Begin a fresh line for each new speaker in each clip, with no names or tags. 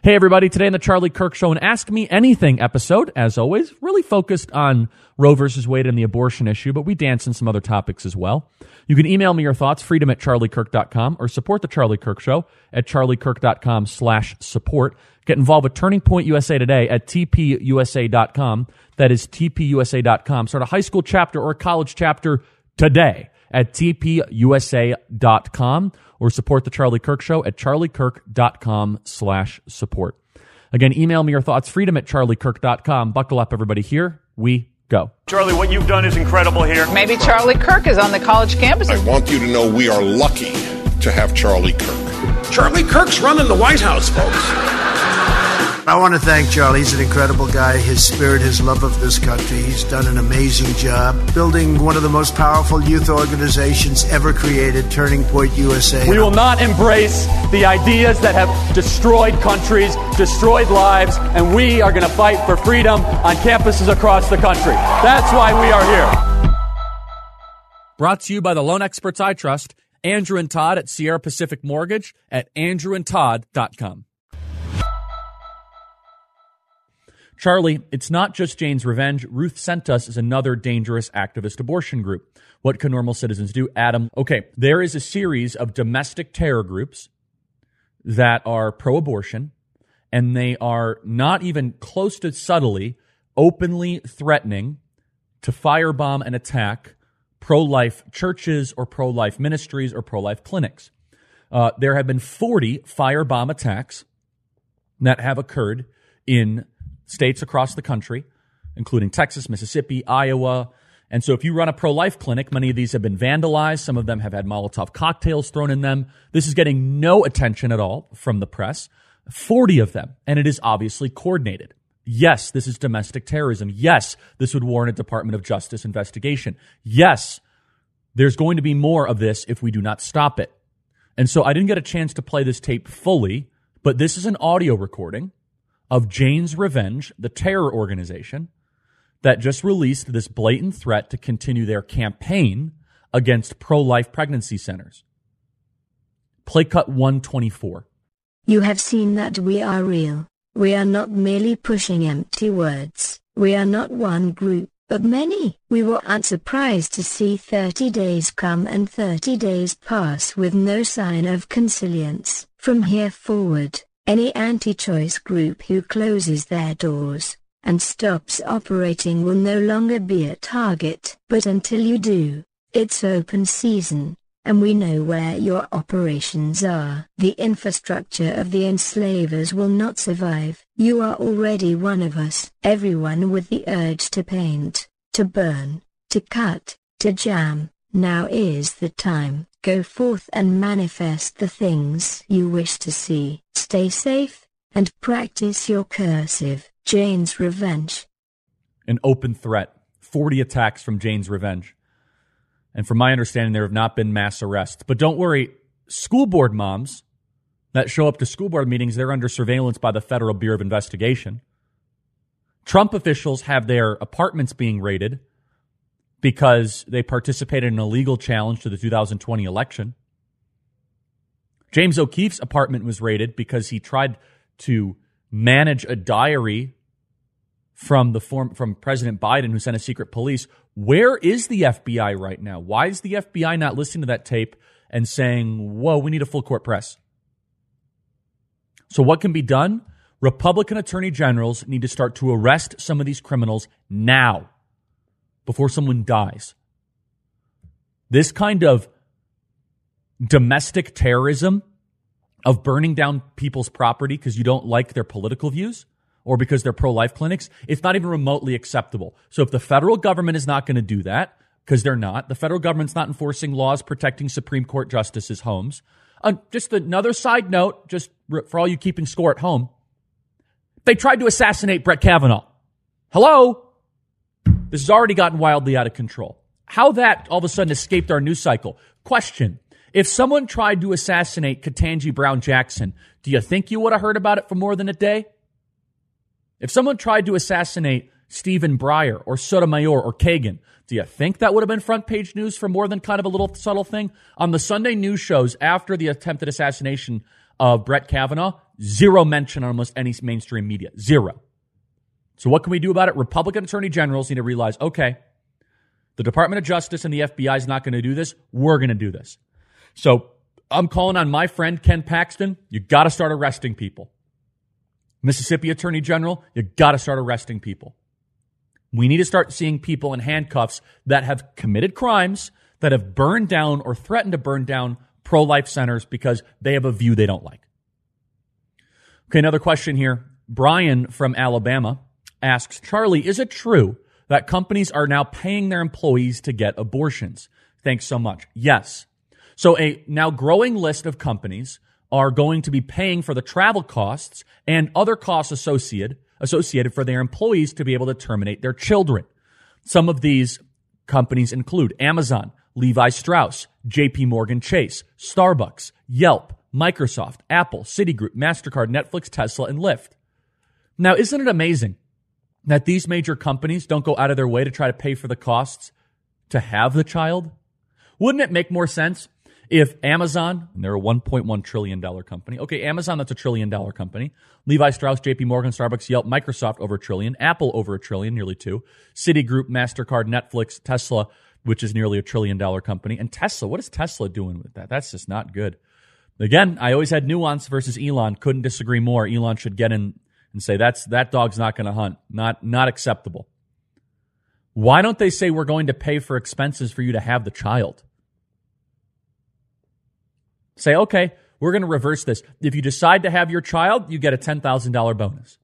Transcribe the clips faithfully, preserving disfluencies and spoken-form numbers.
Hey, everybody. Today on the Charlie Kirk Show, an Ask Me Anything episode, as always, really focused on Roe versus Wade and the abortion issue, but we dance in some other topics as well. You can email me your thoughts, freedom at charlie kirk dot com, or support the Charlie Kirk Show at charlie kirk dot com slash support. Get involved with Turning Point U S A today at t p u s a dot com. That is t p u s a dot com. Start a high school chapter or a college chapter today at t p u s a dot com, or support the Charlie Kirk Show at charlie kirk dot com slash support. Again, email me your thoughts, freedom at charlie kirk dot com. Buckle up, everybody. Here we go.
Charlie, what you've done is incredible here.
Maybe Charlie Kirk is on the college campus.
I want you to know we are lucky to have Charlie Kirk.
Charlie Kirk's running the White House, folks.
I want to thank Charlie. He's an incredible guy. His spirit, his love of this country. He's done an amazing job building one of the most powerful youth organizations ever created, Turning Point U S A.
We will not embrace the ideas that have destroyed countries, destroyed lives, and we are going to fight for freedom on campuses across the country. That's why we are here.
Brought to you by the loan experts I trust, Andrew and Todd at Sierra Pacific Mortgage at andrew and todd dot com. Charlie, it's not just Jane's Revenge. Ruth Sent Us is another dangerous activist abortion group. What can normal citizens do? Adam, okay, there is a series of domestic terror groups that are pro-abortion, and they are not even close to subtly, openly threatening to firebomb and attack pro-life churches or pro-life ministries or pro-life clinics. Uh, there have been forty firebomb attacks that have occurred in states across the country, including Texas, Mississippi, Iowa. And so if you run a pro-life clinic, many of these have been vandalized. Some of them have had Molotov cocktails thrown in them. This is getting no attention at all from the press. forty of them. And it is obviously coordinated. Yes, this is domestic terrorism. Yes, this would warrant a Department of Justice investigation. Yes, there's going to be more of this if we do not stop it. And so I didn't get a chance to play this tape fully, but this is an audio recording of Jane's Revenge, the terror organization that just released this blatant threat to continue their campaign against pro-life pregnancy centers. Play cut one twenty-four.
You have seen that we are real. We are not merely pushing empty words. We are not one group, but many. We were unsurprised to see thirty days come and thirty days pass with no sign of consilience. From here forward, any anti-choice group who closes their doors and stops operating will no longer be a target. But until you do, it's open season, and we know where your operations are. The infrastructure of the enslavers will not survive. You are already one of us. Everyone with the urge to paint, to burn, to cut, to jam. Now is the time. Go forth and manifest the things you wish to see. Stay safe, and practice your cursive. Jane's Revenge.
An open threat. forty attacks from Jane's Revenge. And from my understanding, there have not been mass arrests. But don't worry, school board moms that show up to school board meetings, they're under surveillance by the Federal Bureau of Investigation. Trump officials have their apartments being raided because they participated in a legal challenge to the two thousand twenty election. James O'Keefe's apartment was raided because he tried to manage a diary from the form from President Biden, who sent a secret police. Where is the F B I right now? Why is the F B I not listening to that tape and saying, whoa, we need a full court press? So what can be done? Republican attorney generals need to start to arrest some of these criminals now, before someone dies. This kind of domestic terrorism of burning down people's property because you don't like their political views or because they're pro-life clinics, it's not even remotely acceptable. So if the federal government is not going to do that, because they're not, the federal government's not enforcing laws protecting Supreme Court justices' homes. Uh, just another side note, just for all you keeping score at home, they tried to assassinate Brett Kavanaugh. Hello? This has already gotten wildly out of control. How that all of a sudden escaped our news cycle. Question. If someone tried to assassinate Ketanji Brown Jackson, do you think you would have heard about it for more than a day? If someone tried to assassinate Stephen Breyer or Sotomayor or Kagan, do you think that would have been front page news for more than kind of a little subtle thing? On the Sunday news shows after the attempted assassination of Brett Kavanaugh, Zero mention on almost any mainstream media. Zero. So what can we do about it? Republican attorney generals need to realize, okay, the Department of Justice and the F B I is not going to do this. We're going to do this. So I'm calling on my friend Ken Paxton. You got to start arresting people. Mississippi Attorney General, you got to start arresting people. We need to start seeing people in handcuffs that have committed crimes, that have burned down or threatened to burn down pro-life centers because they have a view they don't like. Okay, another question here. Brian from Alabama asks, Charlie, is it true that companies are now paying their employees to get abortions? Thanks so much. Yes. So a now growing list of companies are going to be paying for the travel costs and other costs associated associated for their employees to be able to terminate their children. Some of these companies include Amazon, Levi Strauss, J P Morgan Chase, Starbucks, Yelp, Microsoft, Apple, Citigroup, MasterCard, Netflix, Tesla, and Lyft. Now, isn't it amazing that these major companies don't go out of their way to try to pay for the costs to have the child? Wouldn't it make more sense if Amazon, and they're a one point one trillion dollars company, okay, Amazon, that's a trillion dollar company, Levi Strauss, J P Morgan, Starbucks, Yelp, Microsoft, over a trillion, Apple, over a trillion, nearly two, Citigroup, MasterCard, Netflix, Tesla, which is nearly a trillion dollar company, and Tesla, what is Tesla doing with that? That's just not good. Again, I always had nuance versus Elon, couldn't disagree more. Elon should get in and say, that's that dog's not going to hunt, not not acceptable. Why don't they say we're going to pay for expenses for you to have the child? Say, okay, we're going to reverse this. If you decide to have your child, you get a ten thousand dollars bonus.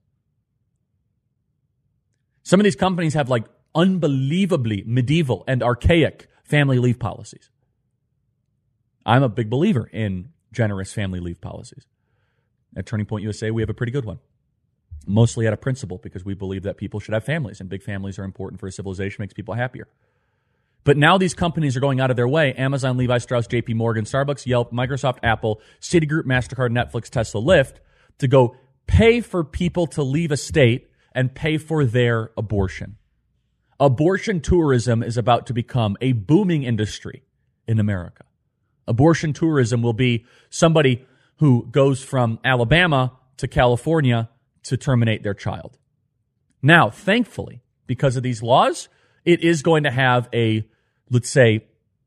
Some of these companies have like unbelievably medieval and archaic family leave policies. I'm a big believer in generous family leave policies. At Turning Point U S A, we have a pretty good one. Mostly out of principle, because we believe that people should have families, and big families are important for a civilization, makes people happier. But now these companies are going out of their way, Amazon, Levi Strauss, J P Morgan, Starbucks, Yelp, Microsoft, Apple, Citigroup, MasterCard, Netflix, Tesla, Lyft, to go pay for people to leave a state and pay for their abortion. Abortion tourism is about to become a booming industry in America. Abortion tourism will be somebody who goes from Alabama to California to terminate their child. Now, thankfully, because of these laws, it is going to have a, let's say,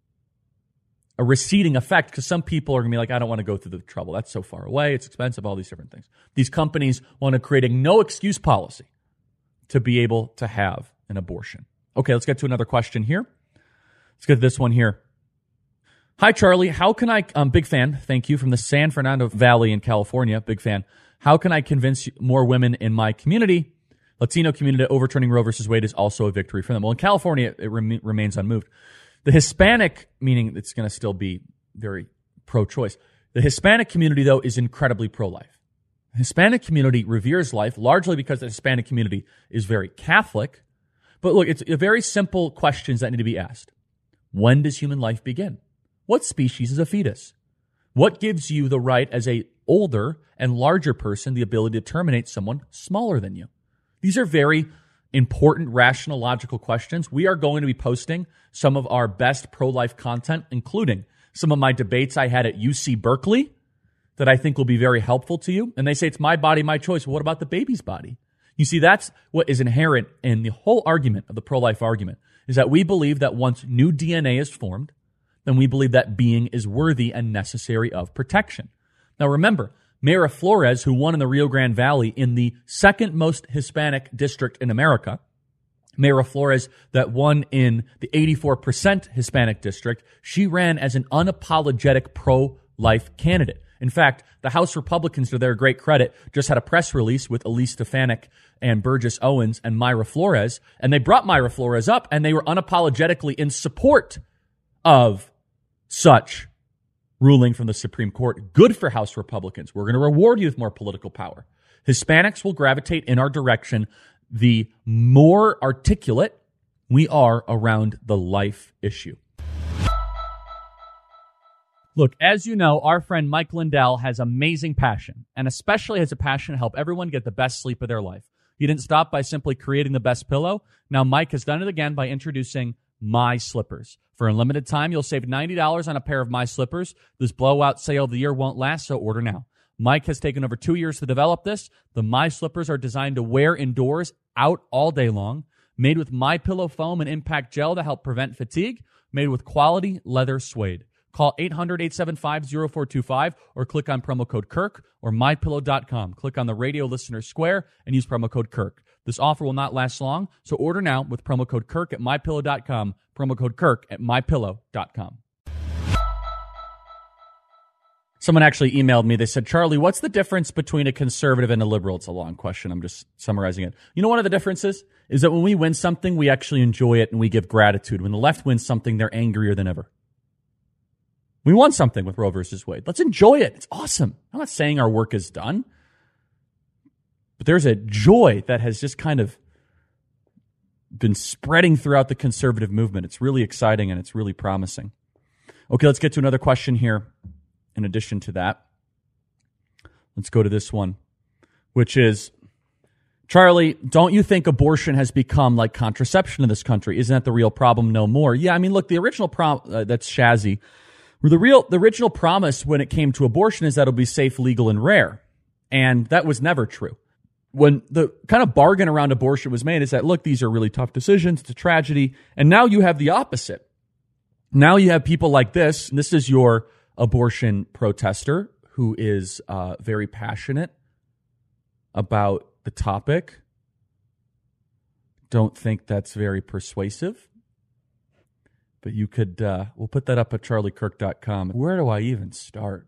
a receding effect, because some people are going to be like, I don't want to go through the trouble. That's so far away. It's expensive, all these different things. These companies want to create a no-excuse policy to be able to have an abortion. Okay, let's get to another question here. Let's get to this one here. Hi, Charlie. How can I, um, big fan, thank you, from the San Fernando Valley in California, big fan. How can I convince more women in my community, Latino community, that overturning Roe versus Wade is also a victory for them? Well, in California, it rem- remains unmoved. The Hispanic, meaning it's going to still be very pro-choice. The Hispanic community, though, is incredibly pro-life. The Hispanic community reveres life, largely because the Hispanic community is very Catholic. But look, it's a very simple questions that need to be asked. When does human life begin? What species is a fetus? What gives you the right as a older and larger person the ability to terminate someone smaller than you? These are very important, rational, logical questions. We are going to be posting some of our best pro-life content, including some of my debates I had at U C Berkeley that I think will be very helpful to you. And they say it's my body, my choice. Well, what about the baby's body? You see, that's what is inherent in the whole argument of the pro-life argument, is that we believe that once new D N A is formed, then we believe that being is worthy and necessary of protection. Now remember, Mayra Flores, who won in the Rio Grande Valley in the second most Hispanic district in America, Mayra Flores that won in the eighty-four percent Hispanic district, she ran as an unapologetic pro-life candidate. In fact, the House Republicans, to their great credit, just had a press release with Elise Stefanik and Burgess Owens and Mayra Flores, and they brought Mayra Flores up, and they were unapologetically in support of such ruling from the Supreme Court. Good for House Republicans. We're going to reward you with more political power. Hispanics will gravitate in our direction the more articulate we are around the life issue. Look, as you know, our friend Mike Lindell has amazing passion, and especially has a passion to help everyone get the best sleep of their life. He didn't stop by simply creating the best pillow. Now Mike has done it again by introducing My Slippers. For a limited time, you'll save ninety dollars on a pair of My Slippers. This blowout sale of the year won't last, so order now. Mike has taken over two years to develop this. The My Slippers are designed to wear indoors, out all day long. Made with MyPillow foam and impact gel to help prevent fatigue. Made with quality leather suede. Call eight hundred, eight seven five, zero four two five or click on promo code Kirk or my pillow dot com. Click on the radio listener square and use promo code Kirk. This offer will not last long, so order now with promo code Kirk at my pillow dot com. Promo code Kirk at my pillow dot com. Someone actually emailed me. They said, Charlie, what's the difference between a conservative and a liberal? It's a long question. I'm just summarizing it. You know, one of the differences is that when we win something, we actually enjoy it and we give gratitude. When the left wins something, they're angrier than ever. We won something with Roe versus Wade. Let's enjoy it. It's awesome. I'm not saying our work is done, but there's a joy that has just kind of been spreading throughout the conservative movement. It's really exciting and it's really promising. Okay, let's get to another question here. In addition to that, let's go to this one, which is, Charlie, don't you think abortion has become like contraception in this country? Isn't that the real problem no more? Yeah, I mean, look, the original prom uh, that's Shazzy. The real, the original promise when it came to abortion is that it'll be safe, legal, and rare. And that was never true. When the kind of bargain around abortion was made is that, look, these are really tough decisions. It's a tragedy. And now you have the opposite. Now you have people like this. And this is your abortion protester who is uh, very passionate about the topic. Don't think that's very persuasive. But you could, uh, we'll put that up at charlie kirk dot com. Where do I even start?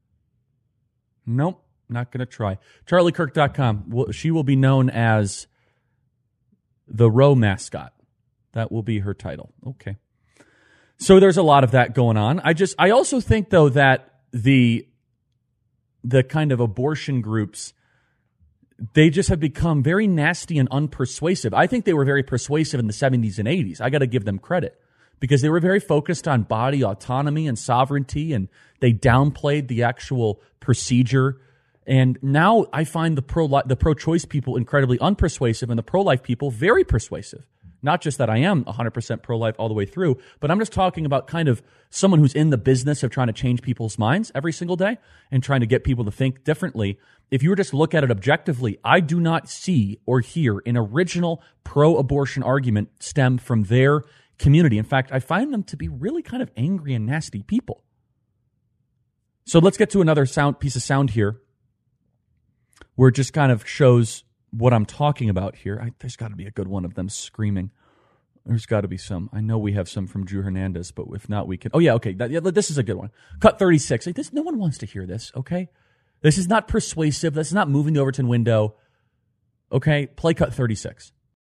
Nope, not going to try. charlie kirk dot com. She will be known as the Roe mascot. That will be her title. Okay. So there's a lot of that going on. I just, I also think, though, that the the kind of abortion groups, they just have become very nasty and unpersuasive. I think they were very persuasive in the seventies and eighties. I got to give them credit because they were very focused on body autonomy and sovereignty, and they downplayed the actual procedure. And now I find the pro the pro-choice people incredibly unpersuasive and the pro-life people very persuasive. Not just that I am one hundred percent pro-life all the way through, but I'm just talking about kind of someone who's in the business of trying to change people's minds every single day and trying to get people to think differently. If you were just to look at it objectively, I do not see or hear an original pro-abortion argument stem from their community. In fact, I find them to be really kind of angry and nasty people. So let's get to another sound piece of sound here where it just kind of shows what I'm talking about here. I, there's got to be a good one of them screaming. There's got to be some. I know we have some from Drew Hernandez, but if not, we can. Oh, yeah, okay. That, yeah, this is a good one. Cut thirty-six. Like, this, no one wants to hear this, okay? This is not persuasive. This is not moving the Overton window. Okay? Play cut thirty-six.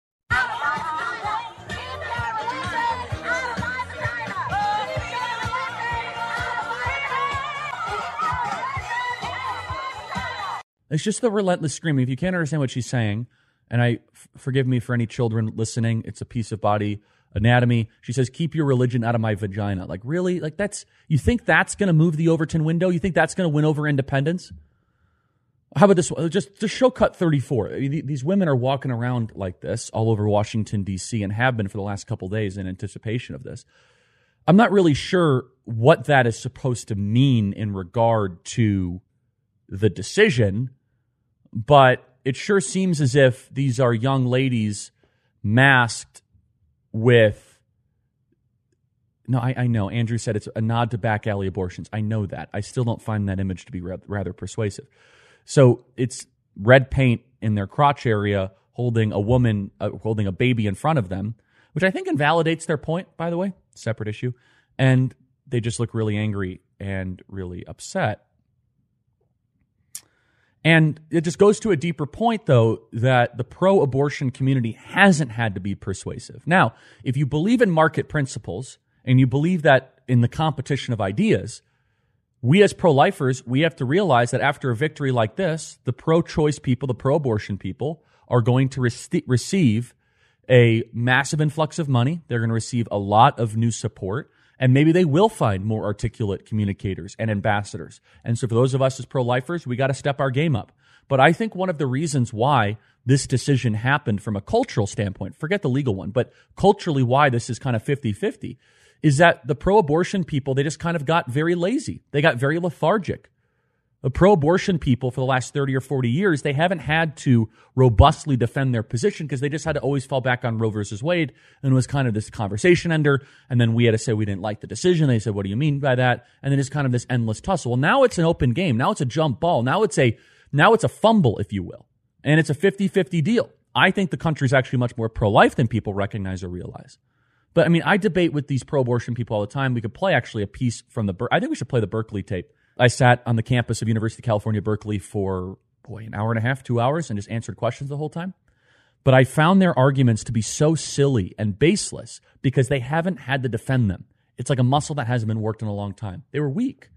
It's just the relentless screaming. If you can't understand what she's saying, and I f- forgive me for any children listening, it's a piece of body anatomy. She says, keep your religion out of my vagina. Like, really? Like, that's, you think that's going to move the Overton window? You think that's going to win over independence? How about this one? Just, just show cut thirty-four. I mean, these women are walking around like this all over Washington, D C, and have been for the last couple of days in anticipation of this. I'm not really sure what that is supposed to mean in regard to the decision, but it sure seems as if these are young ladies masked with, no, I, I know, Andrew said it's a nod to back alley abortions. I know that. I still don't find that image to be ra- rather persuasive. So it's red paint in their crotch area holding a woman, uh, holding a baby in front of them, which I think invalidates their point, by the way, separate issue. And they just look really angry and really upset. And it just goes to a deeper point, though, that the pro-abortion community hasn't had to be persuasive. Now, if you believe in market principles and you believe that in the competition of ideas, we as pro-lifers, we have to realize that after a victory like this, the pro-choice people, the pro-abortion people, are going to re- receive a massive influx of money. They're going to receive a lot of new support. And maybe they will find more articulate communicators and ambassadors. And so for those of us as pro-lifers, we got to step our game up. But I think one of the reasons why this decision happened from a cultural standpoint, forget the legal one, but culturally why this is kind of fifty-fifty, is that the pro-abortion people, they just kind of got very lazy. They got very lethargic. The pro-abortion people for the last thirty or forty years, they haven't had to robustly defend their position because they just had to always fall back on Roe versus Wade, and it was kind of this conversation ender, and then we had to say we didn't like the decision. They said, what do you mean by that? And then it's kind of this endless tussle. Well, now it's an open game. Now it's a jump ball. Now it's a now it's a fumble, if you will, and it's a fifty-fifty deal. I think the country's actually much more pro-life than people recognize or realize. But, I mean, I debate with these pro-abortion people all the time. We could play actually a piece from the – I think we should play the Berkeley tape. I sat on the campus of University of California, Berkeley for, boy, an hour and a half, two hours, and just answered questions the whole time. But I found their arguments to be so silly and baseless because they haven't had to defend them. It's like a muscle that hasn't been worked in a long time. They were weak.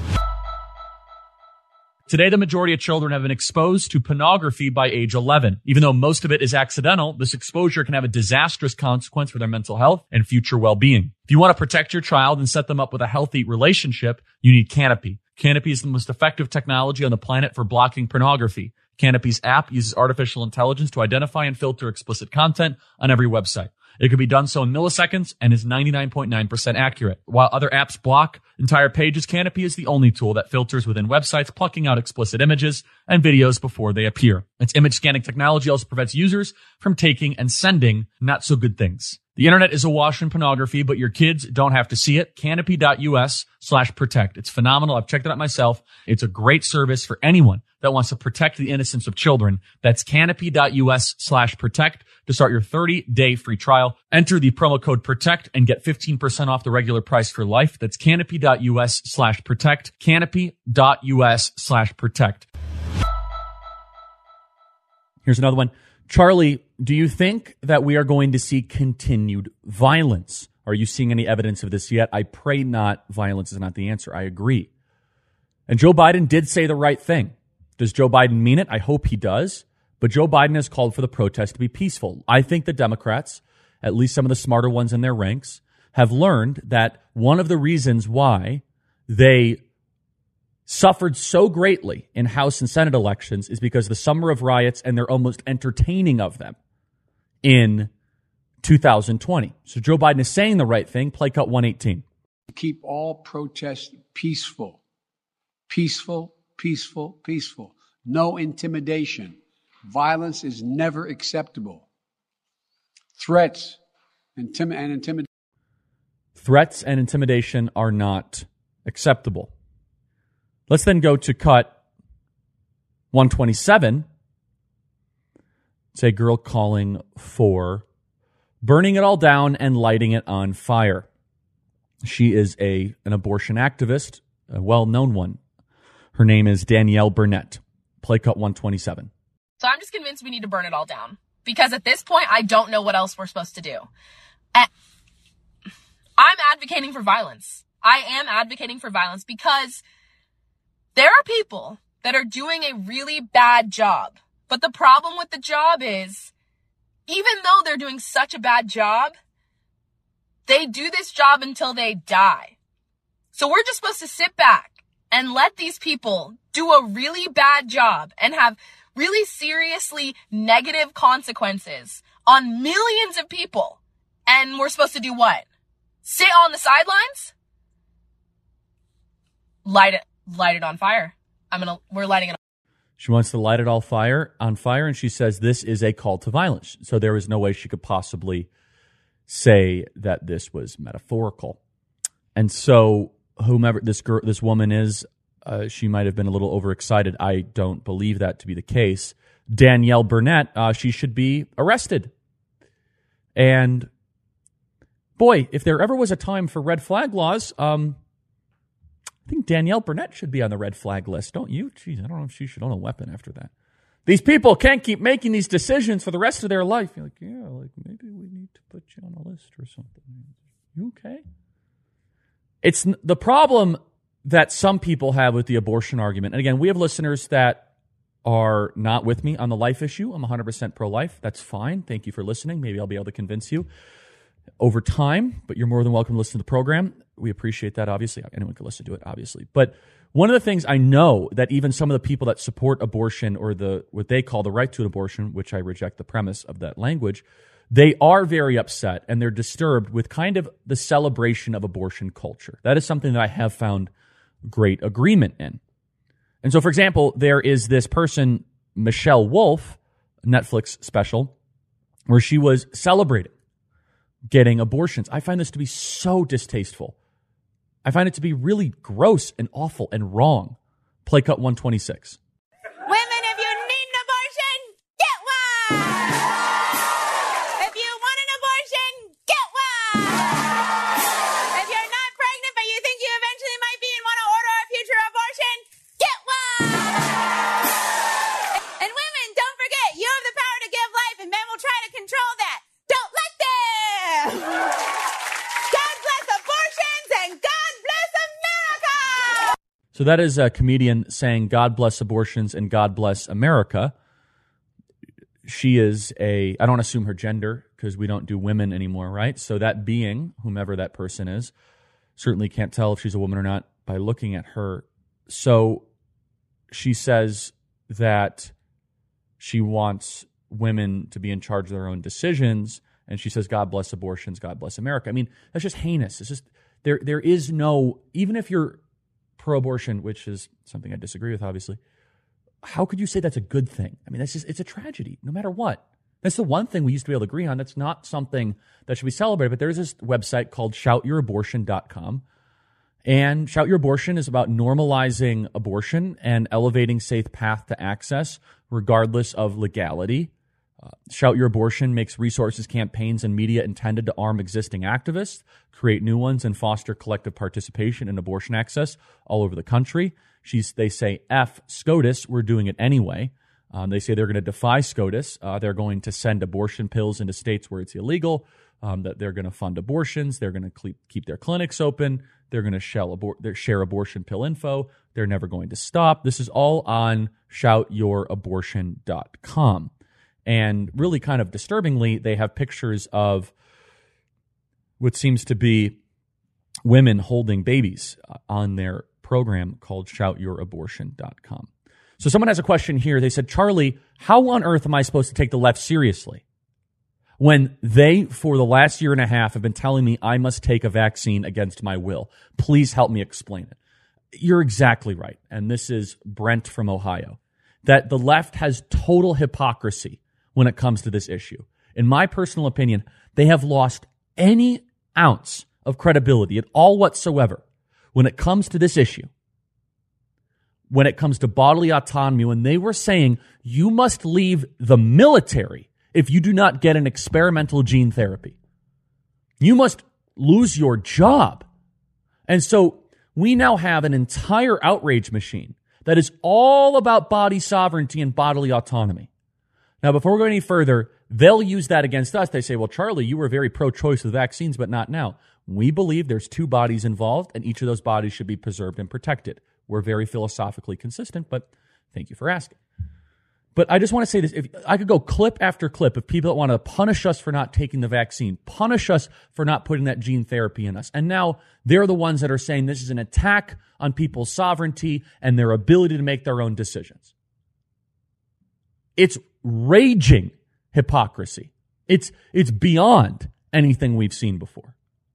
Today, the majority of children have been exposed to pornography by age eleven. Even though most of it is accidental, this exposure can have a disastrous consequence for their mental health and future well-being. If you want to protect your child and set them up with a healthy relationship, you need Canopy. Canopy is the most effective technology on the planet for blocking pornography. Canopy's app uses artificial intelligence to identify and filter explicit content on every website. It can be done so in milliseconds and is ninety-nine point nine percent accurate. While other apps block entire pages, Canopy is the only tool that filters within websites, plucking out explicit images and videos before they appear. Its image scanning technology also prevents users from taking and sending not so good things. The internet is awash in pornography, but your kids don't have to see it. Canopy.us slash protect. It's phenomenal. I've checked it out myself. It's a great service for anyone that wants to protect the innocence of children. That's canopy.us slash protect to start your thirty-day free trial. Enter the promo code PROTECT and get fifteen percent off the regular price for life. That's canopy.us slash protect. Canopy.us slash protect. Here's another one. Charlie, do you think that we are going to see continued violence? Are you seeing any evidence of this yet? I pray not. Violence is not the answer. I agree. And Joe Biden did say the right thing. Does Joe Biden mean it? I hope he does. But Joe Biden has called for the protest to be peaceful. I think the Democrats, at least some of the smarter ones in their ranks, have learned that one of the reasons why they suffered so greatly in House and Senate elections is because of the summer of riots and they're almost entertaining of them in two thousand twenty. So Joe Biden is saying the right thing. Play cut one eighteen.
Keep all protests peaceful. Peaceful, peaceful, peaceful. No intimidation. Violence is never acceptable. Threats intim- and intimidation.
Threats and intimidation are not acceptable. Let's then go to cut one twenty-seven. It's a girl calling for burning it all down and lighting it on fire. She is a an abortion activist, a well-known one. Her name is Danielle Burnett. Play cut one twenty-seven.
So I'm just convinced we need to burn it all down. Because at this point, I don't know what else we're supposed to do. And I'm advocating for violence. I am advocating for violence because there are people that are doing a really bad job. But the problem with the job is, even though they're doing such a bad job, they do this job until they die. So we're just supposed to sit back and let these people do a really bad job and have really seriously negative consequences on millions of people. And we're supposed to do what? Sit on the sidelines? Light it, light it on fire. I'm gonna, we're lighting it on.
She wants to light it all fire on fire, and she says this is a call to violence. So there is no way she could possibly say that this was metaphorical. And so whomever this girl, this woman is, uh, she might have been a little overexcited. I don't believe that to be the case. Danielle Burnett, uh, she should be arrested. And boy, if there ever was a time for red flag laws, um, I think Danielle Burnett should be on the red flag list, don't you? Jeez, I don't know if she should own a weapon after that. These people can't keep making these decisions for the rest of their life. You're like, yeah, like maybe we need to put you on a list or something. You okay? It's the problem that some people have with the abortion argument. And again, we have listeners that are not with me on the life issue. I'm one hundred percent pro-life. That's fine. Thank you for listening. Maybe I'll be able to convince you over time, but you're more than welcome to listen to the program. We appreciate that, obviously. Anyone can listen to it, obviously. But one of the things I know that even some of the people that support abortion or the what they call the right to an abortion, which I reject the premise of that language, they are very upset and they're disturbed with kind of the celebration of abortion culture. That is something that I have found great agreement in. And so, for example, there is this person, Michelle Wolf, Netflix special, where she was celebrating getting abortions. I find this to be so distasteful. I find it to be really gross and awful and wrong. Play cut one twenty-six.
Women, if you need an abortion, get one! If you want an abortion, get one! If you're not pregnant but you think you eventually might be and want to order a future abortion, get one! And women, don't forget, you have the power to give life and men will try to control that. Don't let them! God bless abortions and God bless America!
So that is a comedian saying, God bless abortions and God bless America. She is a, I don't assume her gender because we don't do women anymore, right? So that being, whomever that person is, certainly can't tell if she's a woman or not by looking at her. So she says that she wants women to be in charge of their own decisions. And she says, God bless abortions, God bless America. I mean, that's just heinous. It's just, there, there is no, even if you're pro-abortion, which is something I disagree with, obviously, how could you say that's a good thing? I mean, that's just, it's a tragedy, no matter what. That's the one thing we used to be able to agree on. That's not something that should be celebrated. But there's this website called shout your abortion dot com. And Shout Your Abortion is about normalizing abortion and elevating safe path to access, regardless of legality. Uh, Shout Your Abortion makes resources, campaigns, and media intended to arm existing activists, create new ones, and foster collective participation in abortion access all over the country. She's, they say, F SCOTUS, we're doing it anyway. Um, they say they're going to defy SCOTUS. Uh, they're going to send abortion pills into states where it's illegal, um, that they're going to fund abortions. They're going to keep their clinics open. They're going to abor- share abortion pill info. They're never going to stop. This is all on shout your abortion dot com. And really kind of disturbingly, they have pictures of what seems to be women holding babies on their program called shout your abortion dot com. So someone has a question here. They said, Charlie, how on earth am I supposed to take the left seriously when they, for the last year and a half, have been telling me I must take a vaccine against my will? Please help me explain it. You're exactly right. And this is Brent from Ohio, that the left has total hypocrisy when it comes to this issue. In my personal opinion, they have lost any ounce of credibility at all whatsoever when it comes to this issue. When it comes to bodily autonomy, when they were saying you must leave the military if you do not get an experimental gene therapy. You must lose your job. And so we now have an entire outrage machine that is all about body sovereignty and bodily autonomy. Now, before we go any further, they'll use that against us. They say, well, Charlie, you were very pro-choice with vaccines, but not now. We believe there's two bodies involved, and each of those bodies should be preserved and protected. We're very philosophically consistent, but thank you for asking. But I just want to say this. If I could go clip after clip of people that want to punish us for not taking the vaccine, punish us for not putting that gene therapy in us. And now they're the ones that are saying this is an attack on people's sovereignty and their ability to make their own decisions. It's raging hypocrisy. It's, it's beyond anything we've seen before.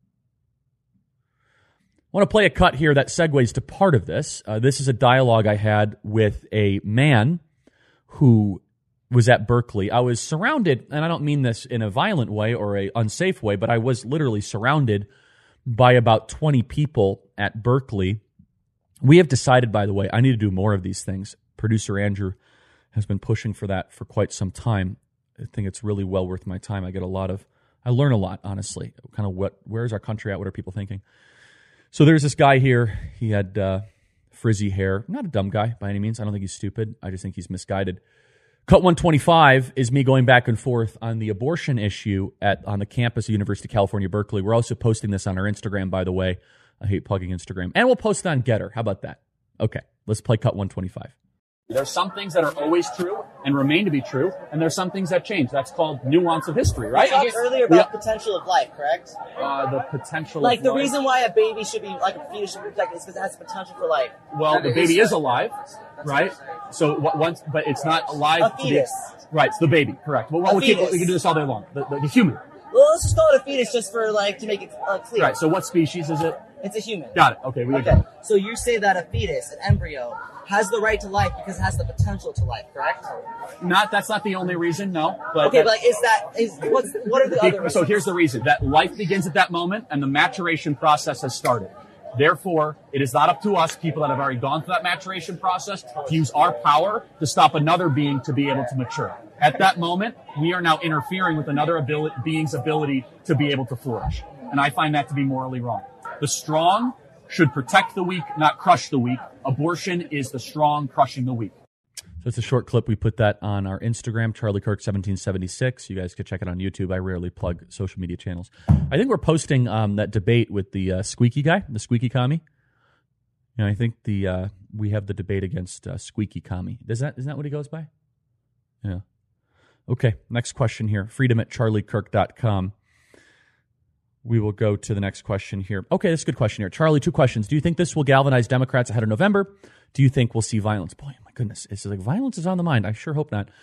I want to play a cut here that segues to part of this. Uh, this is a dialogue I had with a man who was at Berkeley. I was surrounded, and I don't mean this in a violent way or a unsafe way, but I was literally surrounded by about twenty people at Berkeley. We have decided, by the way, I need to do more of these things. Producer Andrew has been pushing for that for quite some time. I think it's really well worth my time. I get a lot of, I learn a lot, honestly. Kind of what, where's our country at? What are people thinking? So there's this guy here. He had uh, frizzy hair. Not a dumb guy by any means. I don't think he's stupid. I just think he's misguided. Cut one twenty-five is me going back and forth on the abortion issue at on the campus of University of California, Berkeley. We're also posting this on our Instagram, by the way. I hate plugging Instagram. And we'll post it on Getter. How about that? Okay, let's play Cut one twenty-five.
There's some things that are always true and remain to be true, and there's some things that change. That's called nuance of history, right?
You talked earlier about yeah. potential of life, correct?
Uh, the potential
like
of
the
life. Like the
reason why a baby should be, like a fetus should be protected is because it has the potential for life.
Well, the baby is alive, right? So what, once, but it's not alive.
A fetus.
To be, right, it's the baby, correct. Well, well we, can, we can do this all day long. The, the, the human.
Well, let's just call it a fetus just for, like, to make it uh, clear.
Right, so what species is it?
It's a human.
Got it. Okay. We
okay.
agree.
So you say that a fetus, an embryo, has the right to life because it has the potential to life, correct?
Not that's not the only reason, no. But
okay, but like, is that is what's what are the other reasons?
So here's the reason: that life begins at that moment, and the maturation process has started. Therefore, it is not up to us, people that have already gone through that maturation process, to use our power to stop another being to be able to mature. At that moment, we are now interfering with another ability, being's ability to be able to flourish. And I find that to be morally wrong. The strong should protect the weak, not crush the weak. Abortion is the strong crushing the weak.
So it's a short clip. We put that on our Instagram, Charlie Kirk seventeen seventy-six. You guys could check it on YouTube. I rarely plug social media channels. I think we're posting um, that debate with the uh, squeaky guy, the squeaky commie. You know, I think the uh, we have the debate against uh, squeaky commie. Does that isn't that what he goes by? Yeah. Okay. Next question here. Freedom at charlie kirk dot com. We will go to the next question here. Okay, that's a good question here. Charlie, two questions. Do you think this will galvanize Democrats ahead of November? Do you think we'll see violence? Boy, my goodness. It's like violence is on the mind. I sure hope not.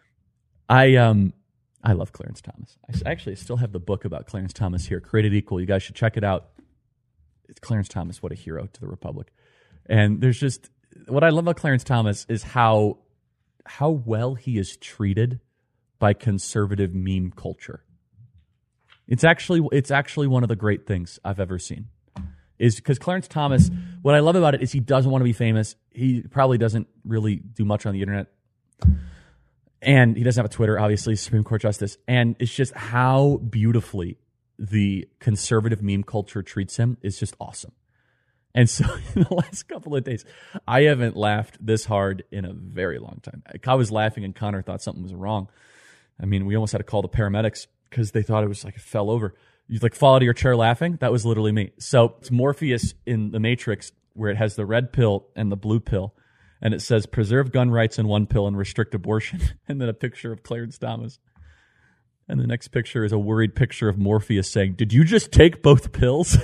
I um, I love Clarence Thomas. I actually still have the book about Clarence Thomas here, Created Equal. You guys should check it out. It's Clarence Thomas, what a hero to the Republic. And there's just, what I love about Clarence Thomas is how how well he is treated by conservative meme culture. It's actually it's actually one of the great things I've ever seen. Is because Clarence Thomas, what I love about it is he doesn't want to be famous. He probably doesn't really do much on the internet. And he doesn't have a Twitter, obviously, Supreme Court Justice. And it's just how beautifully the conservative meme culture treats him is just awesome. And so in the last couple of days, I haven't laughed this hard in a very long time. I was laughing and Connor thought something was wrong. I mean, we almost had to call the paramedics because they thought it was like it fell over. You like fall out of your chair laughing? That was literally me. So it's Morpheus in The Matrix where it has the red pill and the blue pill. And it says preserve gun rights in one pill and restrict abortion. And then a picture of Clarence Thomas. And the next picture is a worried picture of Morpheus saying, did you just take both pills?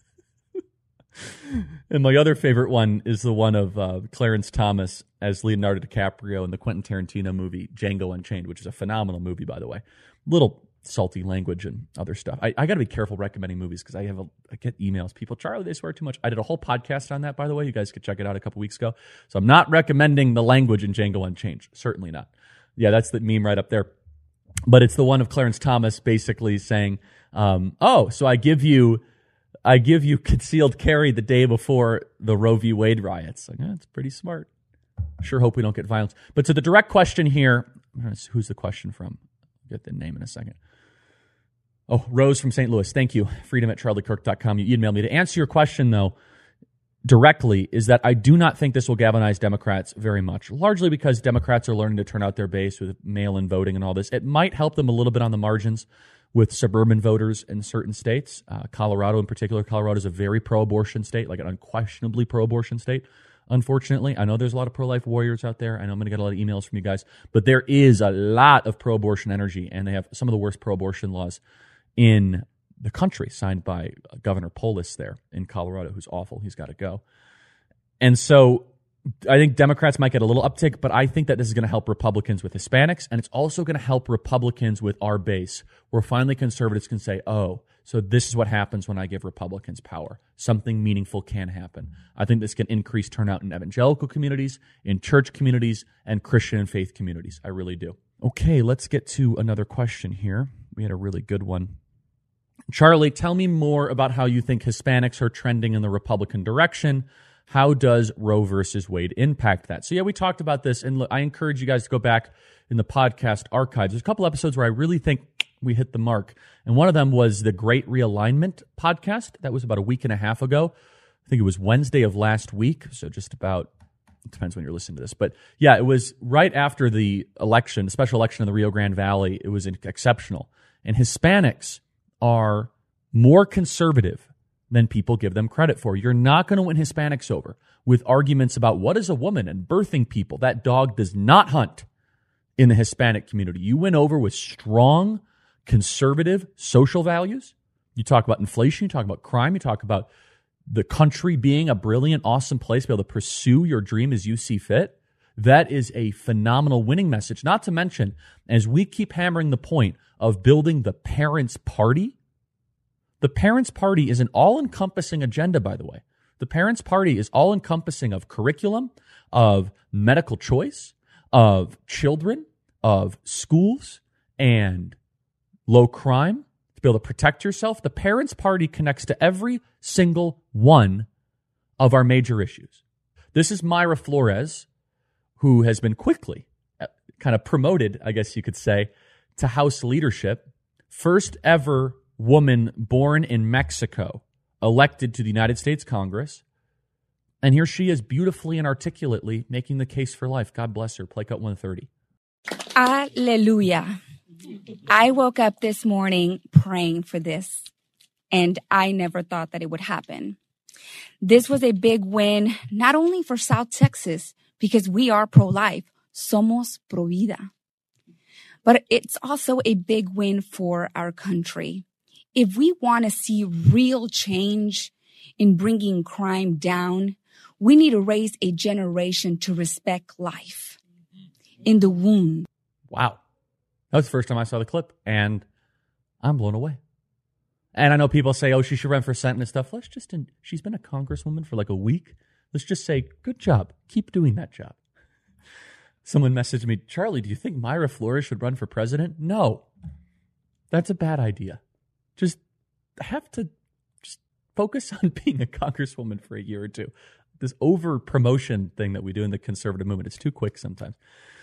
And my other favorite one is the one of uh, Clarence Thomas as Leonardo DiCaprio in the Quentin Tarantino movie Django Unchained, which is a phenomenal movie, by the way. Little salty language and other stuff. I, I got to be careful recommending movies because I have a, I get emails. People, Charlie, they swear too much. I did a whole podcast on that, by the way. You guys could check it out a couple weeks ago. So I'm not recommending the language in Django Unchained. Certainly not. Yeah, that's the meme right up there. But it's the one of Clarence Thomas basically saying, um, oh, so I give you I give you concealed carry the day before the Roe v. Wade riots. Like, eh, it's pretty smart. Sure hope we don't get violence. But to the direct question here, who's the question from? I'll get the name in a second. Oh, Rose from Saint Louis. Thank you. Freedom at charlie kirk dot com. You emailed me. To answer your question, though, directly, is that I do not think this will galvanize Democrats very much, largely because Democrats are learning to turn out their base with mail-in voting and all this. It might help them a little bit on the margins with suburban voters in certain states. Uh, Colorado in particular. Colorado is a very pro-abortion state, like an unquestionably pro-abortion state, unfortunately. I know there's a lot of pro-life warriors out there. I know I'm going to get a lot of emails from you guys. But there is a lot of pro-abortion energy, and they have some of the worst pro-abortion laws in the country, signed by Governor Polis there in Colorado, who's awful. He's got to go. And so I think Democrats might get a little uptick, but I think that this is going to help Republicans with Hispanics, and it's also going to help Republicans with our base, where finally conservatives can say, oh, so this is what happens when I give Republicans power. Something meaningful can happen. I think this can increase turnout in evangelical communities, in church communities, and Christian and faith communities. I really do. Okay, let's get to another question here. We had a really good one. Charlie, tell me more about how you think Hispanics are trending in the Republican direction. How does Roe versus Wade impact that? So, yeah, we talked about this, and look, I encourage you guys to go back in the podcast archives. There's a couple episodes where I really think we hit the mark, and one of them was the Great Realignment podcast. That was about a week and a half ago. I think it was Wednesday of last week, so just about, it depends when you're listening to this. But, yeah, it was right after the election, the special election in the Rio Grande Valley. It was exceptional. And Hispanics are more conservative than people give them credit for. You're not going to win Hispanics over with arguments about what is a woman and birthing people. That dog does not hunt in the Hispanic community. You win over with strong, conservative social values. You talk about inflation, you talk about crime, you talk about the country being a brilliant, awesome place to be able to pursue your dream as you see fit. That is a phenomenal winning message. Not to mention, as we keep hammering the point of building the parents' party, The Parents' Party is an all-encompassing agenda, by the way. The Parents' Party is all-encompassing of curriculum, of medical choice, of children, of schools, and low crime, to be able to protect yourself. The Parents' Party connects to every single one of our major issues. This is Mayra Flores, who has been quickly kind of promoted, I guess you could say, to House leadership. First ever woman born in Mexico, elected to the United States Congress. And here she is beautifully and articulately making the case for life. God bless her. Play cut one thirty.
Alleluia. I woke up this morning praying for this, and I never thought that it would happen. This was a big win, not only for South Texas, because we are pro-life, somos pro vida, but it's also a big win for our country. If we want to see real change in bringing crime down, we need to raise a generation to respect life in the womb.
Wow. That was the first time I saw the clip, and I'm blown away. And I know people say, oh, she should run for Senate and stuff. Let's just, she's been a congresswoman for like a week. Let's just say, good job. Keep doing that job. Someone messaged me, Charlie, do you think Mayra Flores should run for president? No. That's a bad idea. Just have to just focus on being a congresswoman for a year or two. This over-promotion thing that we do in the conservative movement, it's too quick sometimes.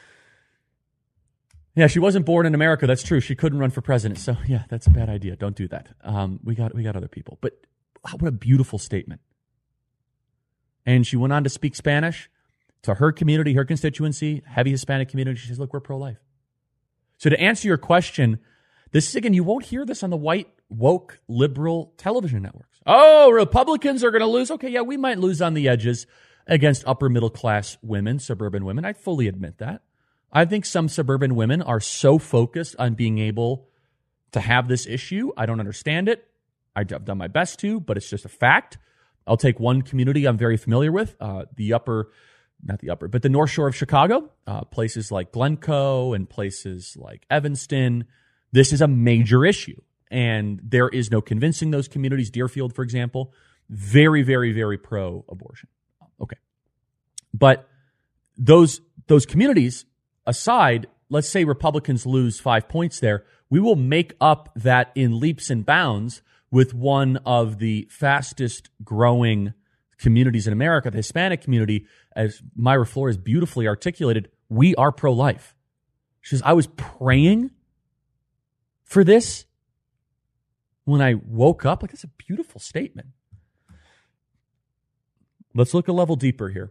Yeah, she wasn't born in America. That's true. She couldn't run for president. So, yeah, that's a bad idea. Don't do that. Um, we got we got other people. But what a beautiful statement. And she went on to speak Spanish to her community, her constituency, heavy Hispanic community. She says, look, we're pro-life. So to answer your question, this is, again, you won't hear this on the white, woke, liberal television networks. Oh, Republicans are going to lose. Okay, yeah, we might lose on the edges against upper middle class women, suburban women. I fully admit that. I think some suburban women are so focused on being able to have this issue. I don't understand it. I've done my best to, but it's just a fact. I'll take one community I'm very familiar with, uh, the upper, not the upper, but the North Shore of Chicago, uh, places like Glencoe and places like Evanston. This is a major issue, and there is no convincing those communities. Deerfield, for example, very, very, very pro-abortion. Okay. But those those communities aside, let's say Republicans lose five points there, we will make up that in leaps and bounds with one of the fastest growing communities in America, the Hispanic community. As Mayra Flores beautifully articulated, we are pro-life. She says, I was praying for this when I woke up. Like, that's a beautiful statement. Let's look a level deeper here.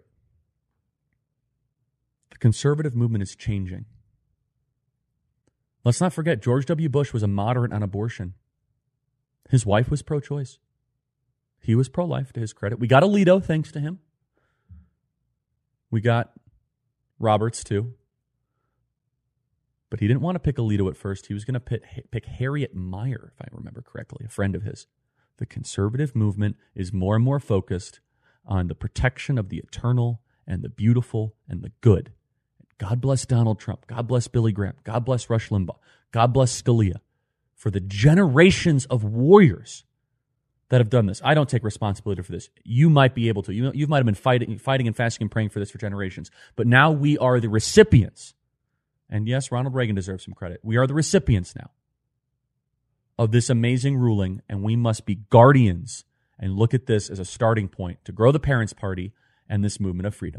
The conservative movement is changing. Let's not forget, George W. Bush was a moderate on abortion. His wife was pro-choice. He was pro-life, to his credit. We got Alito, thanks to him. We got Roberts, too. But he didn't want to pick Alito at first. He was going to pick, pick Harriet Mier, if I remember correctly, a friend of his. The conservative movement is more and more focused on the protection of the eternal and the beautiful and the good. God bless Donald Trump. God bless Billy Graham. God bless Rush Limbaugh. God bless Scalia for the generations of warriors that have done this. I don't take responsibility for this. You might be able to. You, you might have been fighting, fighting and fasting and praying for this for generations. But now we are the recipients. And yes, Ronald Reagan deserves some credit. We are the recipients now of this amazing ruling, and we must be guardians and look at this as a starting point to grow the Parents' Party and this movement of freedom.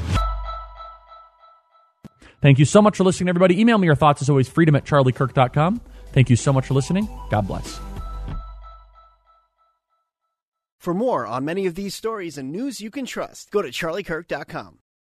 Thank you so much for listening, everybody. Email me your thoughts, as always, freedom at charlie kirk dot com. Thank you so much for listening. God bless.
For more on many of these stories and news you can trust, go to charlie kirk dot com.